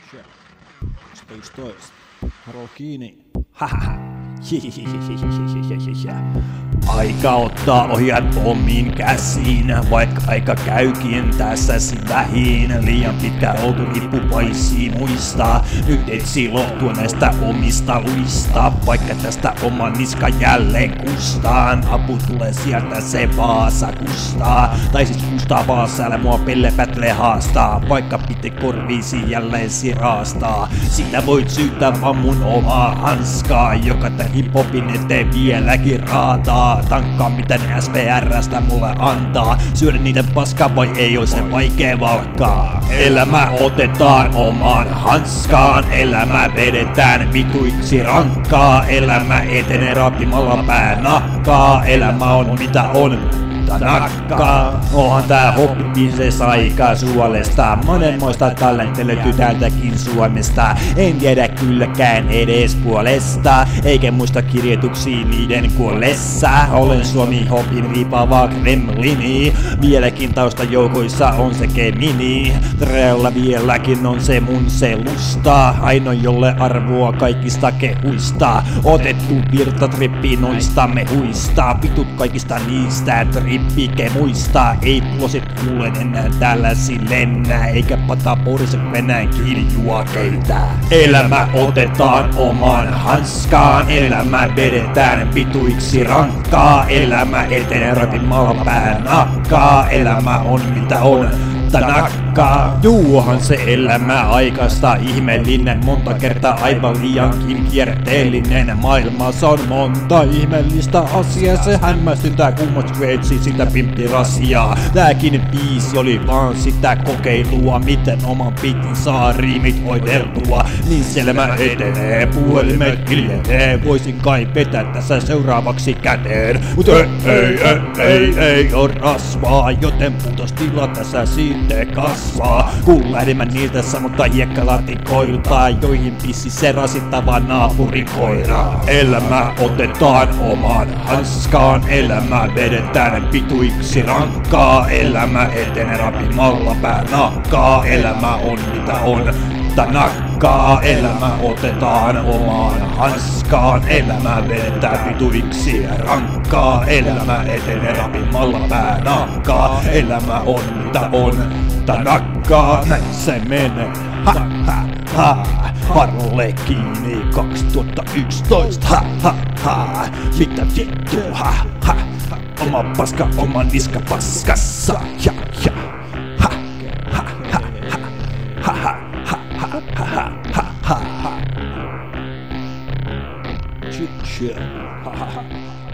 11. Roll kiinni. Aika ottaa ohjat omiin käsiin, vaikka aika käykin tässä vähin. Liian pitkä oltu riippuvaisia muistaa, nyt etsi lohtua näistä omista luista. Vaikka tästä oman niska jälleen kustaan, apu tulee sieltä se Vaasa kustaa. Tai siis kustaa Vaasalla mua pellepätle haastaa, vaikka piti korviisi jälleen sirastaa. Sitä voit syyttää vaan mun omaa hanskaa, joka tän hiphopin eteen vieläkin raataa. Tankkaa mitä ne SPR:stä mulle antaa, syödä niiden paskaa vai ei oo se vaikee valkkaa. Elämä otetaan omaan hanskaan, elämä vedetään vituiksi rankkaa. Elämä etenee raapimalla päänahkaa, elämä on mitä on. Nakkaa. Onhan tää hoppibiiseis aikaa suolesta, monenmoista talenttia löytyy täältäkin Suomesta. En tiedä kylläkään edes puolesta, eikä muista kirjoituksia niiden kuollessa. Olen Suomi hopin riipaava Kremlini, vieläkin taustajoukoissa on se Gemini. Treellä vieläkin on se mun selusta, ainoa jolle arvoa kaikista kehuista. Otettu virtatrippi noista mehuista, vitut kaikista niistä trippikemuista. Ei vuosit kuulen enää tällaisi lennää, eikä pata porse venään kiljua keitää. Elämä otetaan omaan hanskaan, elämä vedetään vituiksi rankkaa. Elämä etenee rapimalla päänakkaa, elämä on mitä on. Nakkaa. Juuhan se elämä aikaista ihmeellinen, monta kertaa aivan liiankin kierteellinen. Maailmassa on monta ihmeellistä asiaa, se hämmästyttää kummas veitsi sitä pimppirasiaa. Tääkin biisi oli vaan sitä kokeilua, miten oman biitin saa riimit hoideltua. Niin selmä etenee, puhelimet hiljenee, voisin kai vetää tässä seuraavaksi käteen. Mut ei oo rasvaa, joten putos tila tässä sitten kasvaa. Kun lähdimme niiltä samutta hiekkalatikoilta, joihin pissi se rasittava naapurikoira. Elämä otetaan omaan hanskaan, elämä vedetään vituiksi rankkaa. Elämä etenee rapimalla päänahkaa, elämä on mitä on. Nakkaa. Elämä otetaan omaan hanskaan, elämä vedetään vituiksi rankkaa. Elämä etenee rapimalla päänahkaa, elämä on mitä on. Nakkaa, näin se menee. Parolle kiinni 2011. Mitä vittu? Oma paska, oma niska paskassa. Chill.